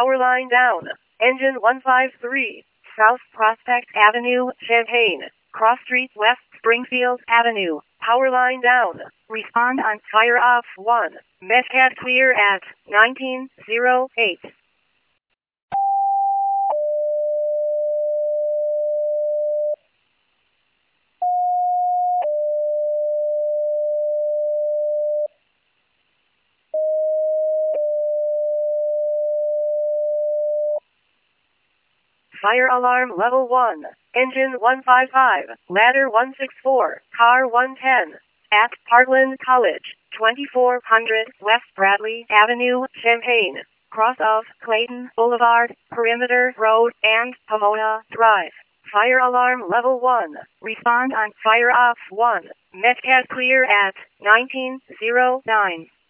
Power line down. Engine 153. South Prospect Avenue, Champaign. Cross Street West Springfield Avenue. Power line down. Respond on fire off 1. Metcalf clear at 1908. Fire alarm level 1. Engine 155, ladder 164, car 110. At Parkland College, 2400 West Bradley Avenue, Champaign. Cross of Clayton Boulevard, Perimeter Road, and Pomona Drive. Fire alarm level 1. Respond on fire off 1. Metcalf clear at 1909.